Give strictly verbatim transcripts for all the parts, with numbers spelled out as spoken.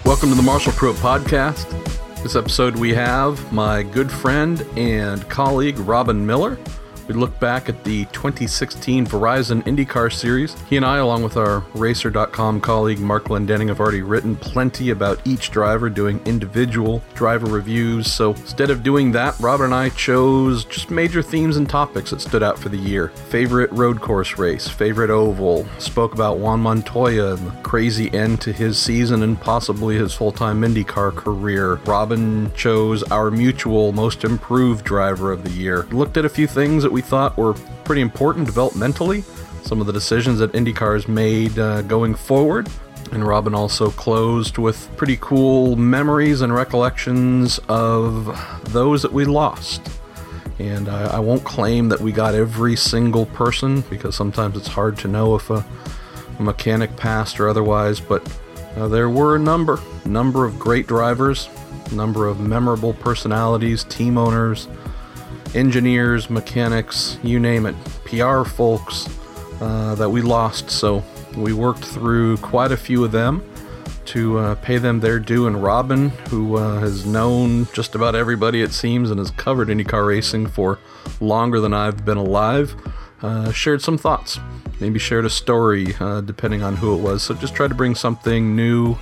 Welcome to the Marshall Pruett Podcast. This episode we have my good friend and colleague Robin Miller. We look back at the twenty sixteen Verizon IndyCar Series. He and I, along with our Racer dot com colleague Mark Glendenning, have already written plenty about each driver, doing individual driver reviews. So instead of doing that, Robin and I chose just major themes and topics that stood out for the year. Favorite road course race, favorite oval, spoke about Juan Montoya and the crazy end to his season and possibly his full-time IndyCar career. Robin chose our mutual most improved driver of the year. Looked at a few things that we thought were pretty important developmentally, some of the decisions that IndyCar has made uh, going forward, and Robin also closed with pretty cool memories and recollections of those that we lost. And I, I won't claim that we got every single person, because sometimes it's hard to know if a, a mechanic passed or otherwise, but uh, there were a number, number of great drivers, a number of memorable personalities, team owners, engineers, mechanics, you name it, P R folks uh, that we lost. So we worked through quite a few of them to uh, pay them their due. And Robin, who uh, has known just about everybody it seems and has covered IndyCar racing for longer than I've been alive, uh, shared some thoughts, maybe shared a story uh, depending on who it was. So just try to bring something new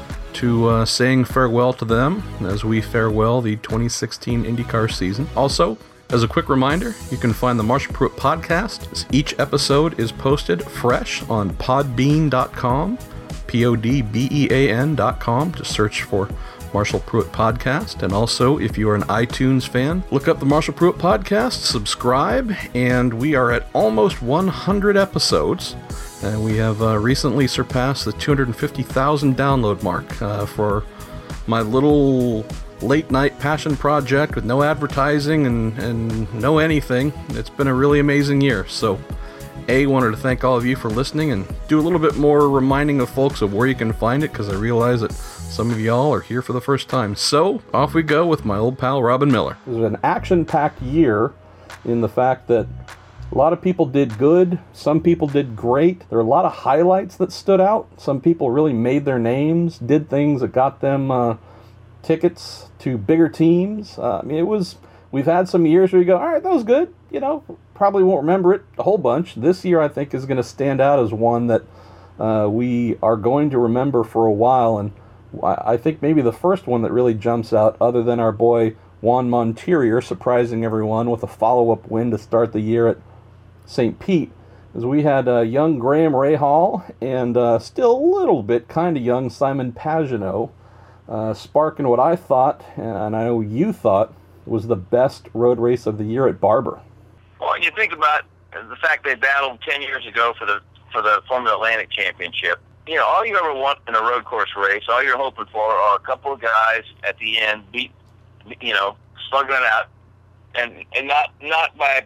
to uh, saying farewell to them as we farewell the twenty sixteen IndyCar season. Also, as a quick reminder, you can find the Marshall Pruett Podcast. Each episode is posted fresh on podbean dot com, P O D B E A N dot com. Just search for Marshall Pruett Podcast. And also, if you are an iTunes fan, look up the Marshall Pruett Podcast, subscribe, and we are at almost one hundred episodes. And we have uh, recently surpassed the two hundred fifty thousand download mark uh, for my little late night passion project with no advertising and, and no anything. It's been a really amazing year. So, A, wanted to thank all of you for listening and do a little bit more reminding of folks of where you can find it, because I realize that some of y'all are here for the first time. So, off we go with my old pal Robin Miller. It was an action-packed year in the fact that a lot of people did good, some people did great. There were a lot of highlights that stood out. Some people really made their names, did things that got them uh, tickets to bigger teams. Uh, I mean, it was, we've had some years where you go, all right, that was good. You know, probably won't remember it a whole bunch. This year, I think, is going to stand out as one that uh, we are going to remember for a while. And I think maybe the first one that really jumps out, other than our boy Juan Montoya surprising everyone with a follow-up win to start the year at Saint Pete, is we had uh, young Graham Rahal and uh, still a little bit kind of young Simon Pagenaud Uh, sparking what I thought, and I know you thought, was the best road race of the year at Barber. Well, you think about the fact they battled ten years ago for the for the Formula Atlantic Championship. You know, all you ever want in a road course race, all you're hoping for are a couple of guys at the end, beat, you know, slugging it out, and and not not by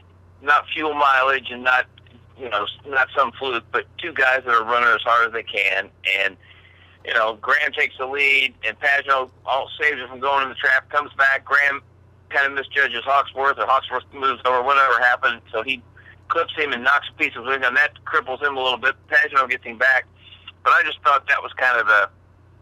not fuel mileage and not you know not some fluke, but two guys that are running as hard as they can. And you know, Graham takes the lead, and Pagenaud all saves it from going in the trap, comes back. Graham kind of misjudges Hawksworth, or Hawksworth moves over, whatever happened, so he clips him and knocks a piece of him, and that cripples him a little bit. Pagenaud gets him back. But I just thought that was kind of a,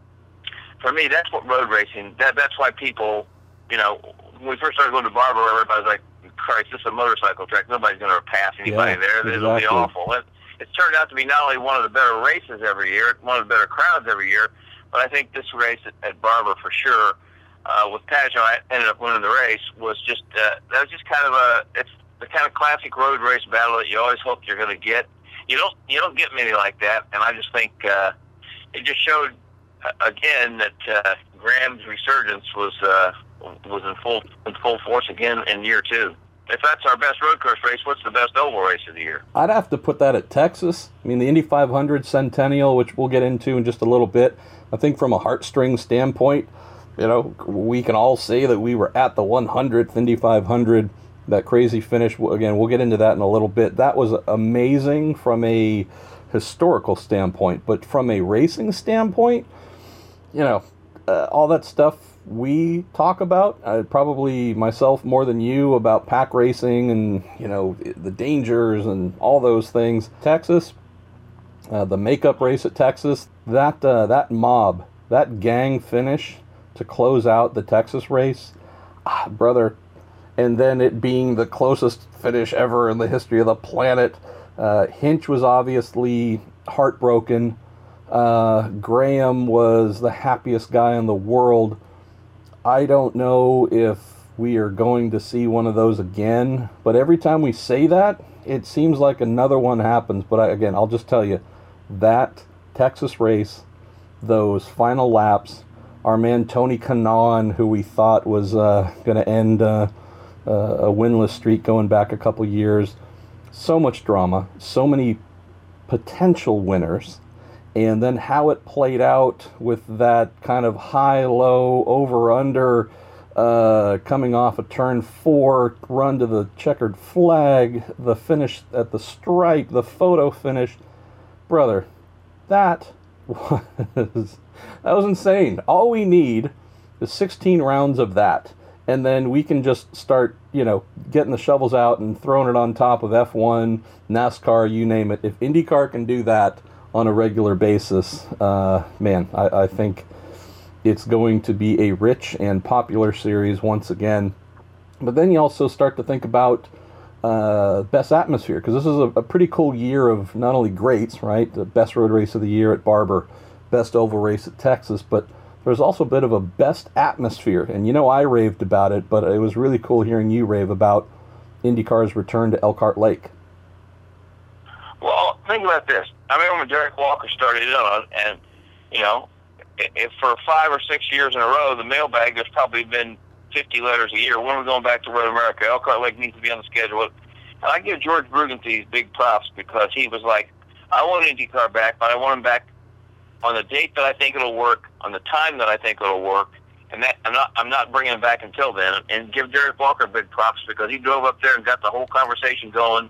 for me, that's what road racing, that that's why people, you know, when we first started going to Barber, everybody's like, Christ, this is a motorcycle track. Nobody's going to pass anybody yeah, there. It'll exactly. be awful. It, It's turned out to be not only one of the better races every year, one of the better crowds every year, but I think this race at, at Barber for sure, uh, with Pagenaud ended up winning the race, was just uh, that was just kind of a it's the kind of classic road race battle that you always hope you're going to get. You don't you don't get many like that, and I just think uh, it just showed uh, again that uh, Graham's resurgence was uh, was in full in full force again in year two. If that's our best road course race, what's the best oval race of the year? I'd have to put that at Texas. I mean, the Indy five hundred Centennial, which we'll get into in just a little bit. I think from a heartstring standpoint, you know, we can all say that we were at the one hundredth Indy five hundred, that crazy finish. Again, we'll get into that in a little bit. That was amazing from a historical standpoint, but from a racing standpoint, you know, uh, all that stuff we talk about, uh, probably myself more than you, about pack racing and, you know, the dangers and all those things. Texas, uh, the makeup race at Texas, that uh, that mob that gang finish to close out the Texas race, ah, brother, and then it being the closest finish ever in the history of the planet. Uh, Hinch was obviously heartbroken. Uh, Graham was the happiest guy in the world. I don't know if we are going to see one of those again, but every time we say that, it seems like another one happens. But I, again, I'll just tell you, that Texas race, those final laps, our man Tony Kanaan, who we thought was uh, going to end uh, uh, a winless streak going back a couple years, so much drama, so many potential winners, and then how it played out with that kind of high-low, over-under, uh, coming off a turn four, run to the checkered flag, the finish at the stripe, the photo finish. Brother, that was, that was insane. All we need is sixteen rounds of that, and then we can just start, you know, getting the shovels out and throwing it on top of F one, NASCAR, you name it. If IndyCar can do that on a regular basis, uh, man, I, I think it's going to be a rich and popular series once again. But then you also start to think about uh, best atmosphere, because this is a, a pretty cool year of not only greats, right? The best road race of the year at Barber, best oval race at Texas, but there's also a bit of a best atmosphere. And you know I raved about it, but it was really cool hearing you rave about IndyCar's return to Elkhart Lake. Well, think about this. I remember when Derek Walker started it on, and, you know, if for five or six years in a row, the mailbag, there's probably been fifty letters a year. When are we going back to Road America? Elkhart Lake needs to be on the schedule. And I give George Bruggenthal big props, because he was like, I want IndyCar back, but I want him back on the date that I think it'll work, on the time that I think it'll work, and that I'm not I'm not bringing him back until then. And give Derek Walker big props, because he drove up there and got the whole conversation going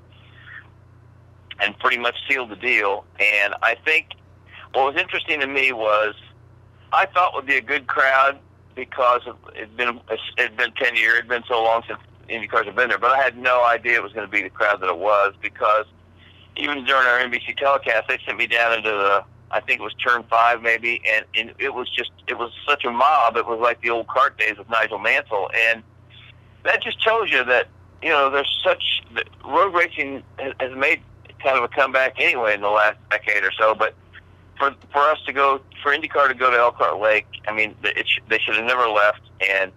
and pretty much sealed the deal. And I think what was interesting to me was, I thought would be a good crowd, because it's been it's been ten years, it's been so long since IndyCars have been there. But I had no idea it was going to be the crowd that it was, because even during our N B C telecast, they sent me down into the, I think it was turn five maybe, and, and it was just, it was such a mob. It was like the old kart days with Nigel Mansell. And that just tells you that, you know, there's such, road racing has, has made kind of a comeback anyway in the last decade or so. But for for us to go, for IndyCar to go to Elkhart Lake, I mean, it sh- they should have never left. And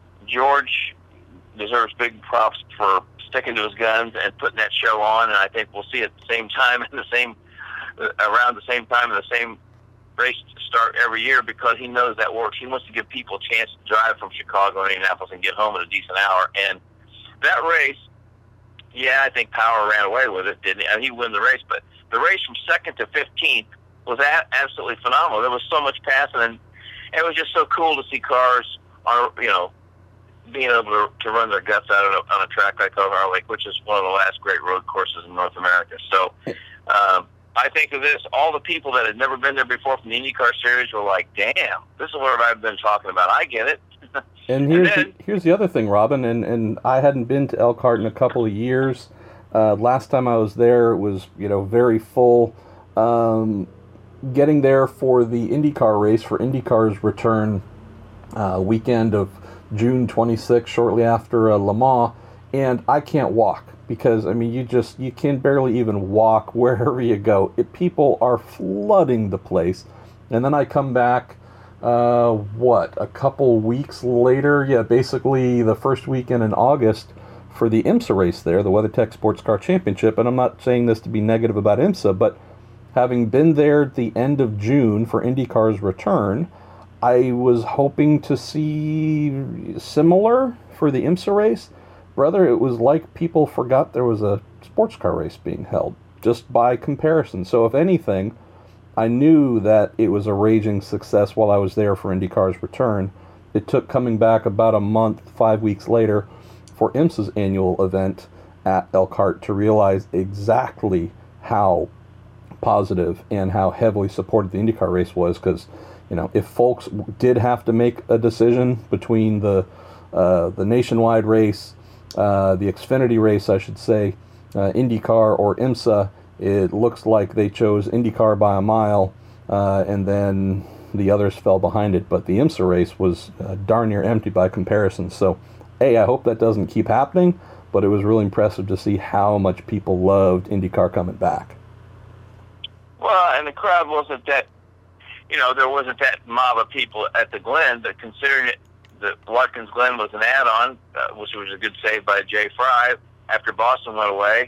George deserves big props for sticking to his guns and putting that show on. And I think we'll see it at the same time, in the same, around the same time, in the same race start every year, because he knows that works. He wants to give people a chance to drive from Chicago and Indianapolis and get home in a decent hour. And that race, yeah, I think Power ran away with it, didn't he? I mean, he won the race, but the race from second to fifteenth was a- absolutely phenomenal. There was so much passing, and it was just so cool to see cars on, you know, being able to, to run their guts out on a, on a track like Elkhart Lake, which is one of the last great road courses in North America. So um, I think of this, all the people that had never been there before from the IndyCar series were like, damn, this is what I've been talking about. I get it. And here's and then, the, here's the other thing, Robin, and, and I hadn't been to Elkhart in a couple of years. Uh, last time I was there, it was, you know, very full. Um, getting there for the IndyCar race, for IndyCar's return uh, weekend of June twenty-sixth, shortly after uh, Le Mans, and I can't walk, because, I mean, you just, you can barely even walk wherever you go. It, people are flooding the place. And then I come back, uh, what, a couple weeks later, yeah, basically the first weekend in August, for the IMSA race there, the WeatherTech Sports Car Championship. And I'm not saying this to be negative about IMSA, but having been there at the end of June for IndyCar's return, I was hoping to see similar for the IMSA race. Brother, it was like people forgot there was a sports car race being held, just by comparison. So if anything, I knew that it was a raging success while I was there for IndyCar's return. It took coming back about a month, five weeks later, for IMSA's annual event at Elkhart to realize exactly how positive and how heavily supported the IndyCar race was. Because, you know, if folks did have to make a decision between the uh, the nationwide race, uh, the Xfinity race, I should say, uh, IndyCar or IMSA, it looks like they chose IndyCar by a mile. Uh, and then, the others fell behind it, but the IMSA race was uh, darn near empty by comparison. So, hey, I hope that doesn't keep happening, but it was really impressive to see how much people loved IndyCar coming back. Well, and the crowd wasn't that, you know, there wasn't that mob of people at the Glen, but considering it, that Watkins Glen was an add-on, uh, which was a good save by Jay Fry after Boston went away.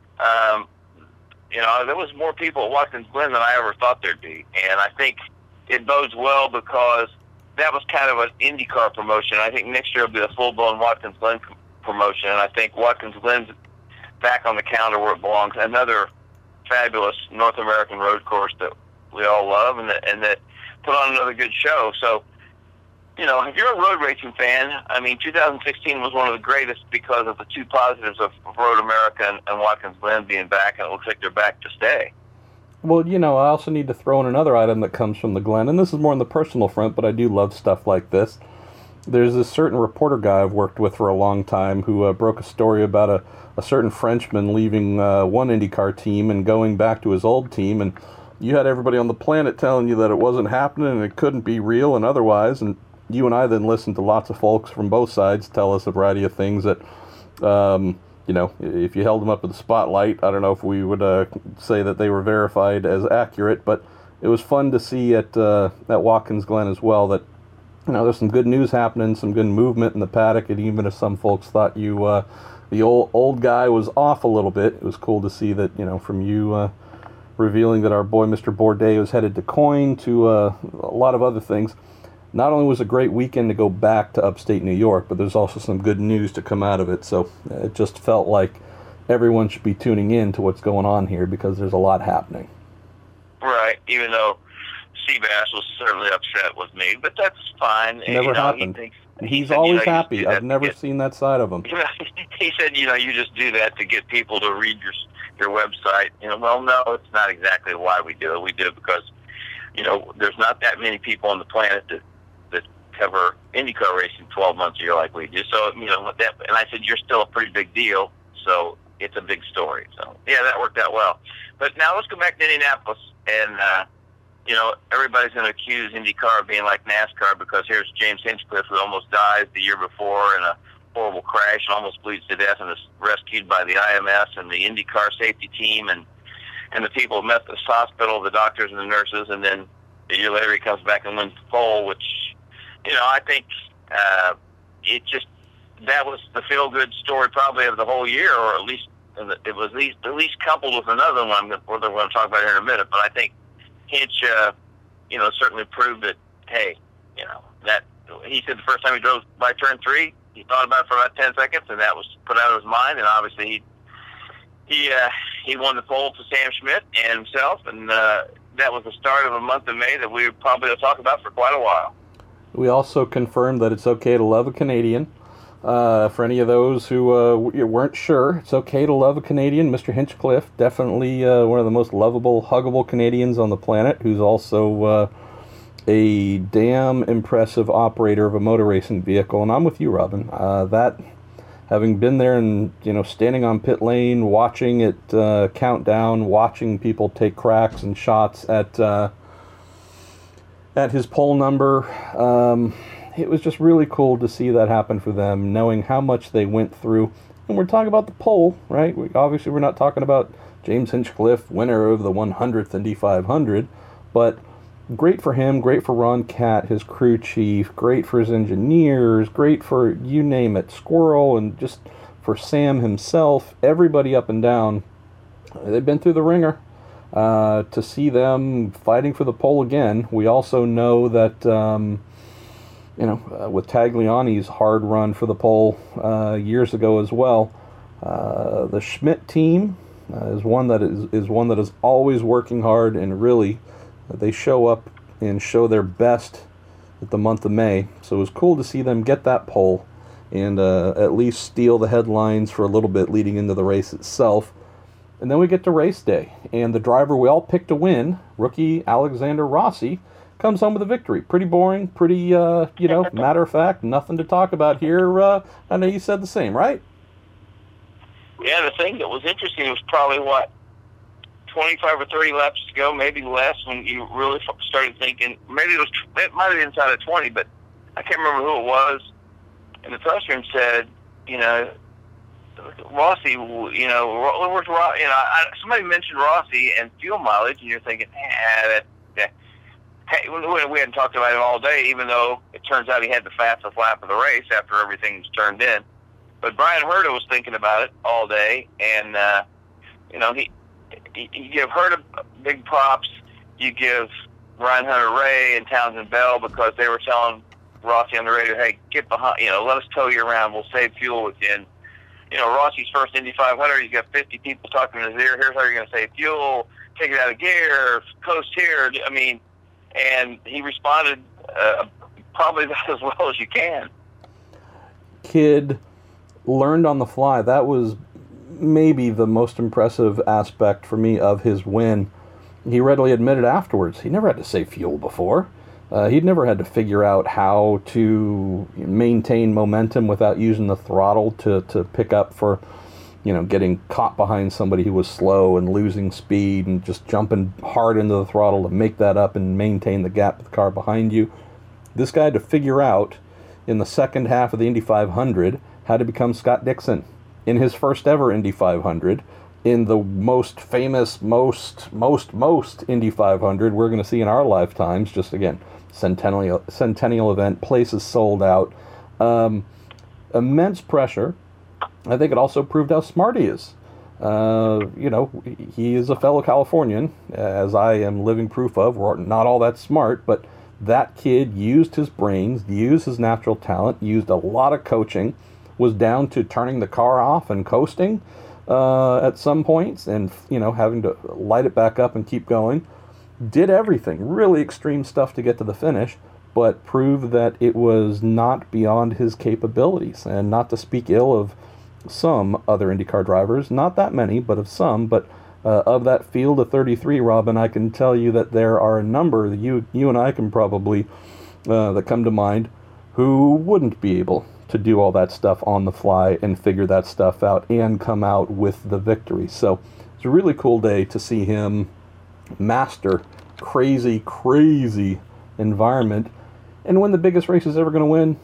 Um, you know, there was more people at Watkins Glen than I ever thought there'd be. And I think it bodes well because that was kind of an IndyCar promotion. I think next year will be a full-blown Watkins Glen promotion. And I think Watkins Glen's back on the calendar where it belongs. Another fabulous North American road course that we all love and that, and that put on another good show. So, you know, if you're a road racing fan, I mean, two thousand sixteen was one of the greatest because of the two positives of Road America and, and Watkins Glen being back, and it looks like they're back to stay. Well, you know, I also need to throw in another item that comes from the Glen, and this is more on the personal front, but I do love stuff like this. There's this certain reporter guy I've worked with for a long time who uh, broke a story about a, a certain Frenchman leaving uh, one IndyCar team and going back to his old team, and you had everybody on the planet telling you that it wasn't happening and it couldn't be real and otherwise, and you and I then listened to lots of folks from both sides tell us a variety of things that, um, you know, if you held them up to the spotlight, I don't know if we would uh, say that they were verified as accurate, but it was fun to see at, uh, at Watkins Glen as well that, you know, there's some good news happening, some good movement in the paddock, and even if some folks thought you, uh, the old old guy was off a little bit, it was cool to see that, you know, from you uh, revealing that our boy Mister Bourdais was headed to Coyne to uh, a lot of other things. Not only was it a great weekend to go back to upstate New York, but there's also some good news to come out of it. So it just felt like everyone should be tuning in to what's going on here because there's a lot happening. Right, even though Seabass was certainly upset with me, but that's fine. Never you know, happened. He thinks, He's he said, always you know, happy. I've never get, seen that side of him. He said, you know, you just do that to get people to read your your website. You know, well, no, it's not exactly why we do it. We do it because, you know, there's not that many people on the planet that cover IndyCar racing twelve months a year like we do. So, you know, that, and I said, you're still a pretty big deal, so it's a big story. So, yeah, that worked out well. But now let's go back to Indianapolis, and, uh, you know, everybody's going to accuse IndyCar of being like NASCAR because here's James Hinchcliffe, who almost died the year before in a horrible crash and almost bleeds to death and is rescued by the I M S and the IndyCar safety team and, and the people at Methodist Hospital, the doctors and the nurses, and then a year later he comes back and wins the pole, which, you know, I think uh, it just, that was the feel-good story probably of the whole year, or at least it was at least, at least coupled with another one that we're going to talk about here in a minute. But I think Hinch, uh, you know, certainly proved that, hey, you know, that he said the first time he drove by turn three, he thought about it for about ten seconds, and that was put out of his mind. And obviously he he uh, he won the pole to Sam Schmidt and himself, and uh, that was the start of a month of May that we probably will talk about for quite a while. We also confirmed that it's okay to love a Canadian. Uh, for any of those who uh, weren't sure, it's okay to love a Canadian. Mister Hinchcliffe, definitely uh, one of the most lovable, huggable Canadians on the planet, who's also uh, a damn impressive operator of a motor racing vehicle. And I'm with you, Robin. Uh, that, having been there and, you know, standing on pit lane, watching it uh, count down, watching people take cracks and shots at... Uh, at his pole number, um, it was just really cool to see that happen for them, knowing how much they went through. And we're talking about the pole, right? We, obviously, we're not talking about James Hinchcliffe, winner of the one hundredth Indy five hundred, but great for him, great for Ron Catt, his crew chief, great for his engineers, great for, you name it, Squirrel, and just for Sam himself, everybody up and down. They've been through the ringer. Uh, to see them fighting for the pole again. We also know that, um, you know, uh, with Tagliani's hard run for the pole uh, years ago as well, uh, the Schmidt team uh, is one that is, is one that is always working hard, and really uh, they show up and show their best at the month of May. So it was cool to see them get that pole and uh, at least steal the headlines for a little bit leading into the race itself. And then we get to race day, and the driver we all picked to win, rookie Alexander Rossi, comes home with a victory. Pretty boring, pretty, uh, you know, matter of fact, nothing to talk about here. Uh, I know you said the same, right? Yeah, the thing that was interesting was probably what, twenty-five or thirty laps to go, maybe less, when you really started thinking, maybe it was, it might have been inside of twenty, but I can't remember who it was. And the press room said, you know, Rossi, you know, where's Rossi? You know, I, somebody mentioned Rossi and fuel mileage, and you're thinking, ah, that, that. Hey, we hadn't talked about it all day, even though it turns out he had the fastest lap of the race after everything was turned in. But Brian Herta was thinking about it all day, and, uh, you know, he, he you give Herta big props. You give Ryan Hunter-Reay and Townsend Bell, because they were telling Rossi on the radio, hey, get behind, you know, let us tow you around. We'll save fuel with you. And, you know, Rossi's first Indy five hundred, he's got fifty people talking in his ear. Here's how you're going to save fuel. Take it out of gear. Coast here. I mean, and he responded uh, probably about as well as you can. Kid learned on the fly. That was maybe the most impressive aspect for me of his win. He readily admitted afterwards he never had to save fuel before. Uh, he'd never had to figure out how to maintain momentum without using the throttle to, to pick up for, you know, getting caught behind somebody who was slow and losing speed and just jumping hard into the throttle to make that up and maintain the gap with the car behind you. This guy had to figure out in the second half of the Indy five hundred how to become Scott Dixon in his first ever Indy five hundred, in the most famous, most, most, most Indy five hundred we're going to see in our lifetimes. Just, again, centennial, centennial event, places sold out. Um, immense pressure. I think it also proved how smart he is. Uh, you know, he is a fellow Californian, as I am living proof of. We're not all that smart, but that kid used his brains, used his natural talent, used a lot of coaching, was down to turning the car off and coasting uh, at some points, and, you know, having to light it back up and keep going. Did everything, really extreme stuff to get to the finish, but proved that it was not beyond his capabilities. And not to speak ill of some other IndyCar drivers, not that many, but of some, but uh, of that field of thirty-three, Robin, I can tell you that there are a number that you, you and I can probably, uh, that come to mind, who wouldn't be able to do all that stuff on the fly and figure that stuff out and come out with the victory. So it's a really cool day to see him master crazy, crazy environment and win the biggest race he's ever going to win.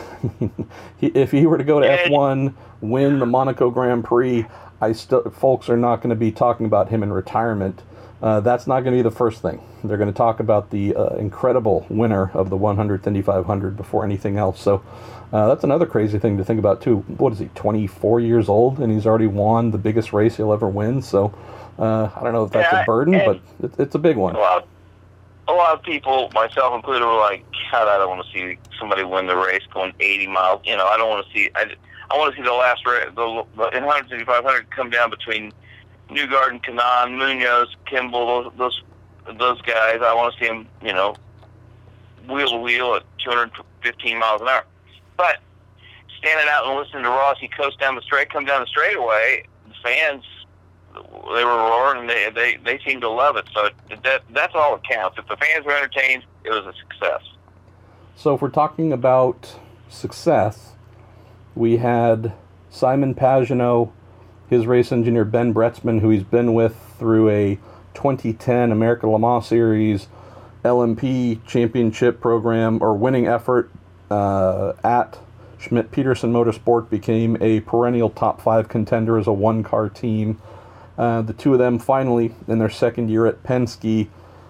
If he were to go to F one, win the Monaco Grand Prix, I still, folks are not going to be talking about him in retirement. Uh, that's not going to be the first thing. They're going to talk about the uh, incredible winner of the one hundredth Indy five hundred before anything else. So uh, that's another crazy thing to think about too. What is he, twenty-four years old, and he's already won the biggest race he'll ever win? So uh, I don't know if that's yeah, a burden, but it, it's a big one. Well, a lot of people, myself included, were like, God, I don't want to see somebody win the race going eighty miles. You know, I don't want to see, I, I want to see the last race, the, the in one hundred, five hundred come down between Newgarden, Kanaan, Munoz, Kimball, those, those those guys. I want to see them, you know, wheel to wheel at two hundred fifteen miles an hour. But standing out and listening to Rossi coast down the straight, come down the straightaway, the fans, they were roaring, and they they they seemed to love it. So that that's all that counts. If the fans were entertained, it was a success. So if we're talking about success, we had Simon Pagenaud, his race engineer Ben Bretzman, who he's been with through a twenty ten American Le Mans Series L M P championship program or winning effort uh, at Schmidt-Peterson Motorsport, became a perennial top five contender as a one-car team. Uh, the two of them finally, in their second year at Penske,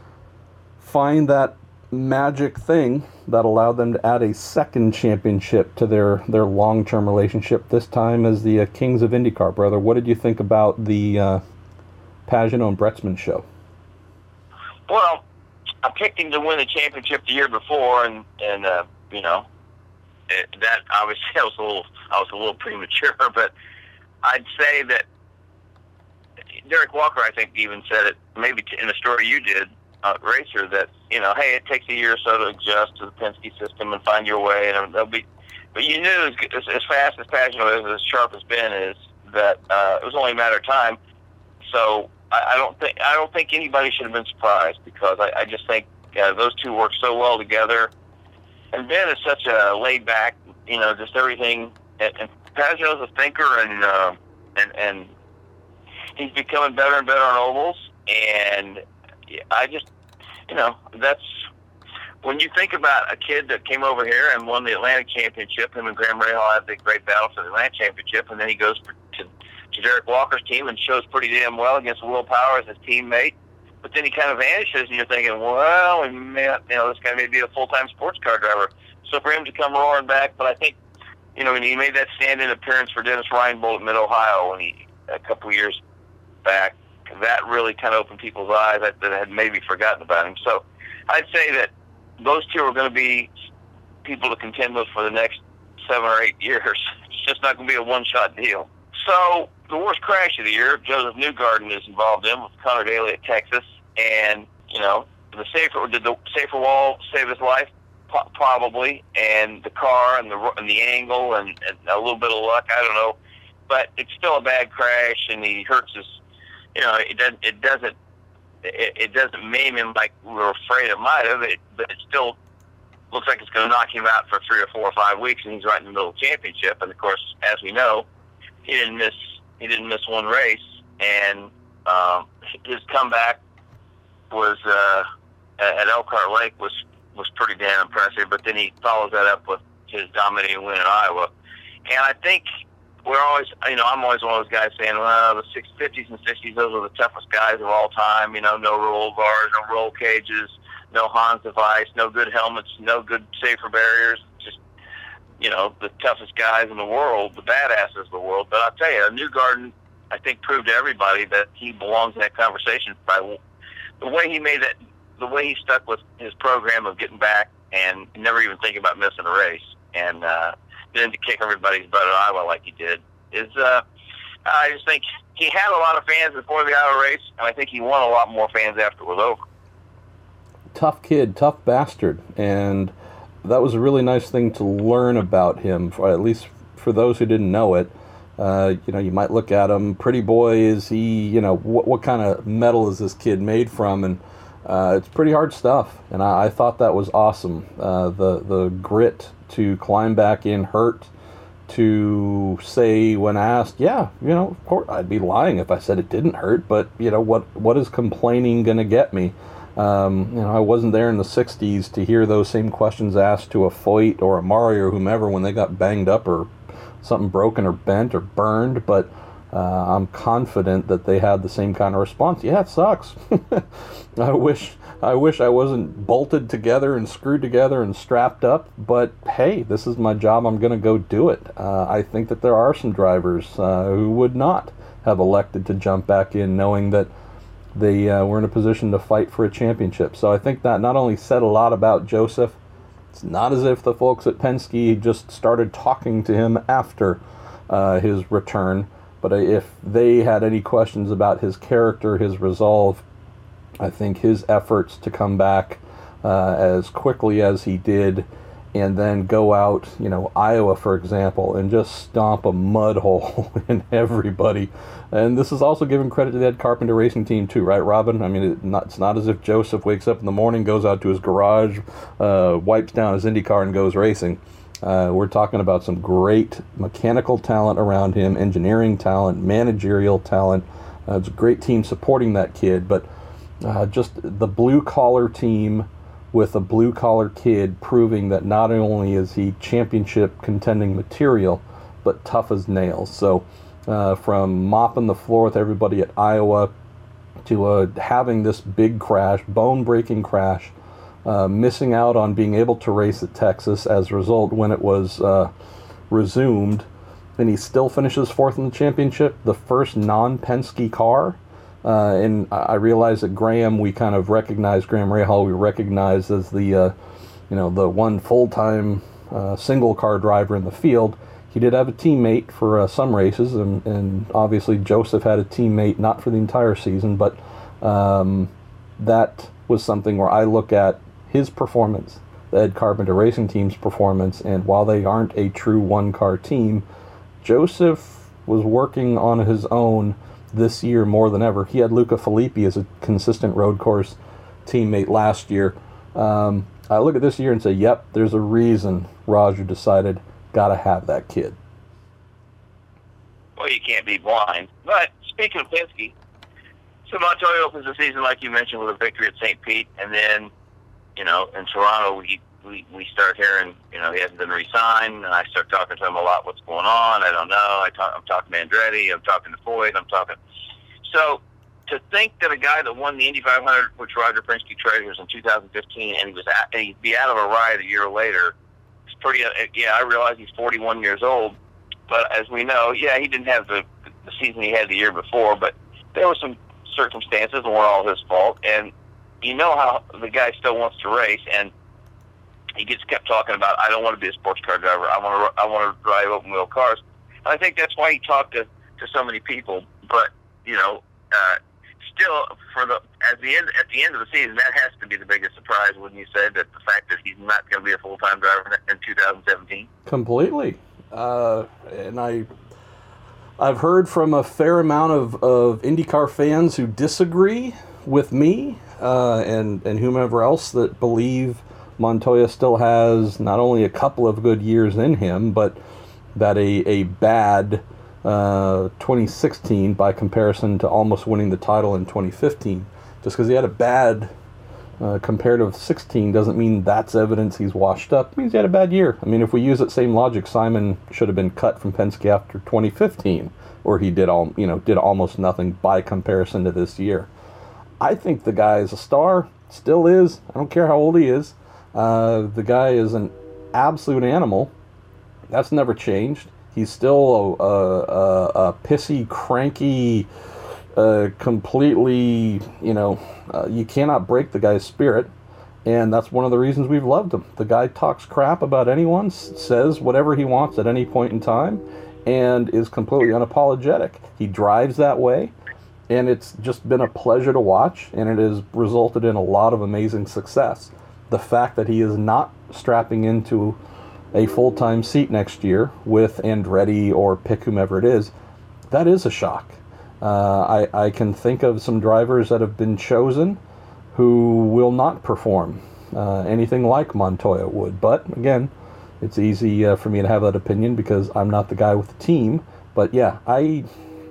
find that magic thing that allowed them to add a second championship to their, their long-term relationship, this time as the uh, Kings of IndyCar. Brother, what did you think about the uh, Pagenaud and Bretzman show? Well, I picked him to win the championship the year before, and, and uh, you know, it, that obviously I was a little I was a little premature, but I'd say that Derek Walker, I think, even said it, maybe in the story you did, uh, Racer, that, you know, hey, it takes a year or so to adjust to the Penske system and find your way, and they'll be. But you knew as, as, as fast as Pagenaud is, as sharp as Ben is, that uh, it was only a matter of time. So I, I don't think I don't think anybody should have been surprised, because I, I just think uh, those two work so well together. And Ben is such a laid back, you know, just everything. And, and Pagenaud's a thinker, and uh, and and he's becoming better and better on ovals. And I just, you know, that's, when you think about a kid that came over here and won the Atlantic Championship, him and Graham Rahal had the great battle for the Atlantic Championship, and then he goes to, to Derek Walker's team and shows pretty damn well against Will Power as his teammate. But then he kind of vanishes, and you're thinking, well, we may, you know, this guy may be a full-time sports car driver. So for him to come roaring back, but I think, you know, when he made that stand-in appearance for Dennis Reinbold at Mid-Ohio when he, a couple of years back, that really kind of opened people's eyes that, that had maybe forgotten about him. So I'd say that those two are going to be people to contend with for the next seven or eight years. It's just not going to be a one-shot deal. So the worst crash of the year, Joseph Newgarden is involved in with Connor Daly at Texas, and you know the safer did the safer wall save his life? Probably, and the car and the and the angle and, and a little bit of luck, I don't know, but it's still a bad crash, and he hurts his. You know, it doesn't it doesn't it, it doesn't maim him like we were afraid it might have, it, but it still looks like it's going to knock him out for three or four or five weeks, and he's right in the middle of the championship. And of course, as we know, he didn't miss he didn't miss one race, and um, his comeback was uh, at Elkhart Lake was. was pretty damn impressive, but then he follows that up with his dominating win in Iowa. And I think we're always, you know, I'm always one of those guys saying, well, the six fifties and sixties, those are the toughest guys of all time, you know, no roll bars, no roll cages, no Hans device, no good helmets, no good safer barriers, just, you know, the toughest guys in the world, the badasses of the world. But I'll tell you, Newgarden, I think, proved to everybody that he belongs in that conversation by the way he made that, the way he stuck with his program of getting back and never even thinking about missing a race, and uh, then to kick everybody's butt at Iowa like he did, is uh, I just think he had a lot of fans before the Iowa race, and I think he won a lot more fans after it was over. Tough kid, tough bastard, and that was a really nice thing to learn about him, for, at least for those who didn't know it. Uh, you know, you might look at him, pretty boy, is he, you know, what, what kind of metal is this kid made from, and Uh, it's pretty hard stuff, and I, I thought that was awesome. Uh, the the grit to climb back in hurt, to say when asked, yeah, you know, of course, I'd be lying if I said it didn't hurt, but, you know, what what is complaining going to get me? Um, you know, I wasn't there in the sixties to hear those same questions asked to a Foyt or a Murray or whomever when they got banged up or something broken or bent or burned, but Uh, I'm confident that they had the same kind of response. Yeah, it sucks. I wish I wish I wasn't bolted together and screwed together and strapped up, but hey, this is my job. I'm going to go do it. Uh, I think that there are some drivers uh, who would not have elected to jump back in knowing that they uh, were in a position to fight for a championship. So I think that not only said a lot about Joseph, it's not as if the folks at Penske just started talking to him after uh, his return. But if they had any questions about his character, his resolve, I think his efforts to come back uh, as quickly as he did and then go out, you know, Iowa, for example, and just stomp a mud hole in everybody. And this is also giving credit to the Ed Carpenter Racing Team, too, right, Robin? I mean, it not, it's not as if Joseph wakes up in the morning, goes out to his garage, uh, wipes down his IndyCar, and goes racing. Uh, we're talking about some great mechanical talent around him, engineering talent, managerial talent. Uh, it's a great team supporting that kid, but uh, just the blue-collar team with a blue-collar kid proving that not only is he championship contending material, but tough as nails. So uh, from mopping the floor with everybody at Iowa to uh, having this big crash, bone-breaking crash, Uh, missing out on being able to race at Texas as a result when it was uh, resumed, and he still finishes fourth in the championship, the first non-Penske car. Uh, and I realize that Graham, we kind of recognize, Graham Rahal, we recognize as the, uh, you know, the one full-time uh, single-car driver in the field. He did have a teammate for uh, some races, and, and obviously Joseph had a teammate, not for the entire season, but um, that was something where I look at his performance, the Ed Carpenter Racing Team's performance, and while they aren't a true one-car team, Joseph was working on his own this year more than ever. He had Luca Filippi as a consistent road course teammate last year. Um, I look at this year and say, yep, there's a reason Roger decided, gotta have that kid. Well, you can't be blind. But speaking of Penske, So Montoya opens the season, like you mentioned, with a victory at Saint Pete, and then, you know, in Toronto, we we, we start hearing, you know, he hasn't been re-signed, and I start talking to him a lot. What's going on? I don't know. I talk, I'm talking to Andretti. I'm talking to Foyt. I'm talking. So to think that a guy that won the Indy five hundred, which Roger Penske Treasures in two thousand fifteen, and he was at, and he'd be out of a ride a year later, it's pretty. Uh, yeah, I realize he's forty-one years old, but as we know, yeah, he didn't have the the season he had the year before, but there were some circumstances that weren't all his fault, and you know how the guy still wants to race, and he gets kept talking about, I don't want to be a sports car driver. I want to I want to drive open wheel cars. And I think that's why he talked to, to so many people. But you know, uh, still, for the at the end at the end of the season, that has to be the biggest surprise, wouldn't you say? That the fact that he's not going to be a full time driver in two thousand seventeen. Completely, uh, and I. I've heard from a fair amount of, of IndyCar fans who disagree with me uh, and, and whomever else that believe Montoya still has not only a couple of good years in him, but that a, a bad uh, twenty sixteen by comparison to almost winning the title in twenty fifteen. Just because he had a bad uh, comparative sixteen doesn't mean that's evidence he's washed up. It means he had a bad year. I mean, if we use that same logic, Simon should have been cut from Penske after twenty fifteen, or he did all you know did almost nothing by comparison to this year. I think the guy is a star, still is. I don't care how old he is. Uh, the guy is an absolute animal. That's never changed. He's still a, a, a, a pissy, cranky, uh, completely, you know, uh, you cannot break the guy's spirit. And that's one of the reasons we've loved him. The guy talks crap about anyone, s- says whatever he wants at any point in time, and is completely unapologetic. He drives that way, and it's just been a pleasure to watch, and it has resulted in a lot of amazing success. The fact that he is not strapping into a full-time seat next year with Andretti or pick whomever it is, that is a shock. Uh, I, I can think of some drivers that have been chosen who will not perform uh, anything like Montoya would. But again, it's easy uh, for me to have that opinion because I'm not the guy with the team. But yeah, I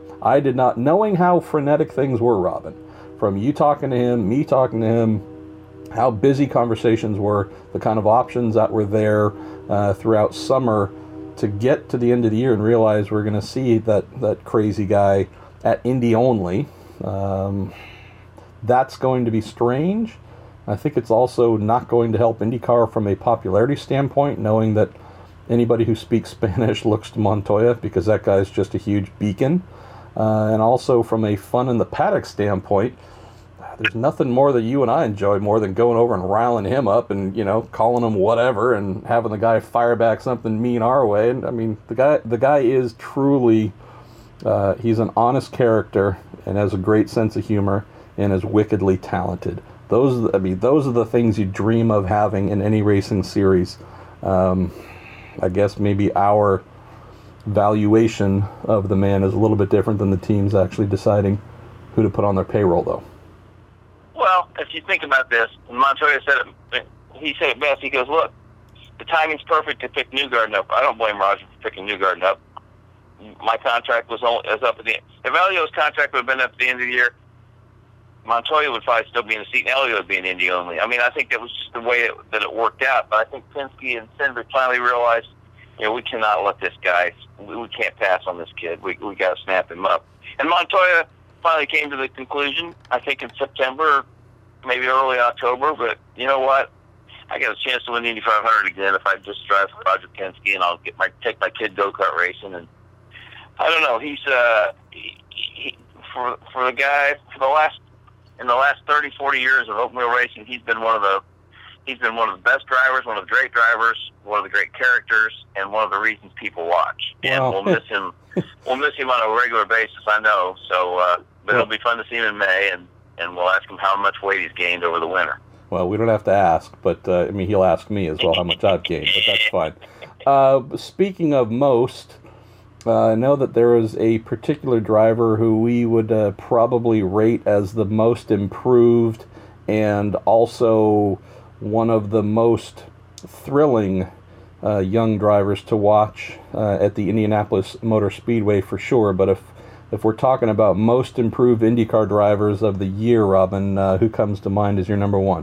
I did not, knowing how frenetic things were, Robin, from you talking to him, me talking to him, how busy conversations were, the kind of options that were there uh, throughout summer, to get to the end of the year and realize we're going to see that, that crazy guy at Indy only. Um, that's going to be strange. I think it's also not going to help IndyCar from a popularity standpoint, knowing that anybody who speaks Spanish looks to Montoya because that guy's just a huge beacon. Uh, and also from a fun in the paddock standpoint, there's nothing more that you and I enjoy more than going over and riling him up and, you know, calling him whatever and having the guy fire back something mean our way. And I mean, the guy, the guy is truly, uh, he's an honest character and has a great sense of humor and is wickedly talented. Those, I mean, those are the things you dream of having in any racing series. Um, I guess maybe our valuation of the man is a little bit different than the teams actually deciding who to put on their payroll, though. Well, if you think about this, Montoya said it, he said it best. He goes, look, the timing's perfect to pick Newgarden up. I don't blame Roger for picking Newgarden up. My contract was, only, was up at the end. If Elio's contract would have been up at the end of the year, Montoya would probably still be in the seat, and Elio would be in Indy only. I mean, I think that was just the way it, that it worked out. But I think Penske and Sindrick finally realized, you know, we cannot let this guy, we, we can't pass on this kid. We we got to snap him up. And Montoya finally came to the conclusion, I think in September, maybe early October, but you know what? I got a chance to win the Indy five hundred again if I just drive for Roger Penske, and I'll get my take my kid go-kart racing. And I don't know, he's uh, he, he, for for the guy for the last in the last thirty, forty years of open wheel racing, he's been one of the he's been one of the best drivers, one of the great drivers, one of the great characters, and one of the reasons people watch. And Wow. we'll miss him. We'll miss him on a regular basis, I know. So, uh, but it'll be fun to see him in May, and, and we'll ask him how much weight he's gained over the winter. Well, we don't have to ask, but uh, I mean, he'll ask me as well how much I've gained, but that's fine. Uh, speaking of most, uh, I know that there is a particular driver who we would uh, probably rate as the most improved and also one of the most thrilling uh, young drivers to watch uh, at the Indianapolis Motor Speedway for sure. But if if we're talking about most improved IndyCar drivers of the year, Robin, uh, who comes to mind as your number one?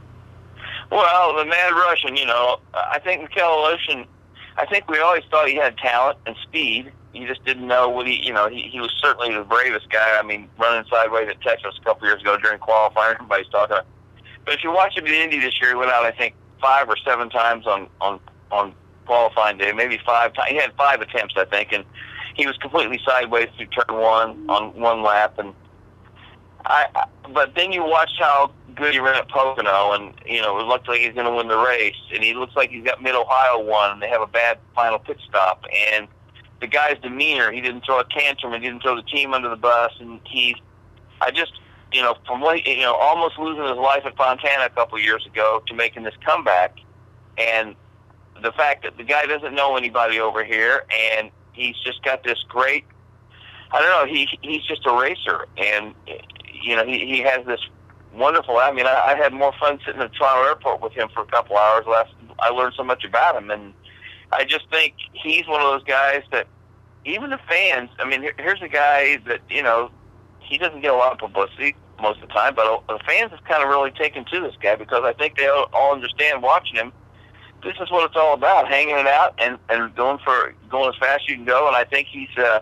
Well, the Mad Russian, you know, I think Mikel Aleshin, I think we always thought he had talent and speed. You just didn't know what he, you know, he, he was certainly the bravest guy. I mean, running sideways at Texas a couple years ago during qualifying, everybody's talking about. But if you watch him in Indy this year, he went out, I think, five or seven times on, on, on qualifying day, maybe five times. He had five attempts, I think, and he was completely sideways through turn one on one lap. And I, I but then you watch how good he ran at Pocono, and, you know, it looked like he's going to win the race, and he looks like he's got Mid-Ohio won, and they have a bad final pit stop, and the guy's demeanor, he didn't throw a tantrum, he didn't throw the team under the bus, and he's, I just, you know, from what, you know, almost losing his life at Fontana a couple of years ago to making this comeback, and the fact that the guy doesn't know anybody over here, and he's just got this great, I don't know, he he's just a racer, and, you know, he, he has this wonderful, I mean, I, I had more fun sitting at Toronto Airport with him for a couple hours last, I learned so much about him, and I just think he's one of those guys that even the fans, I mean, here, here's a guy that, you know, he doesn't get a lot of publicity most of the time, but the fans have kind of really taken to this guy because I think they all understand watching him. This is what it's all about, hanging it out and, and going for going as fast as you can go. And I think he's, uh,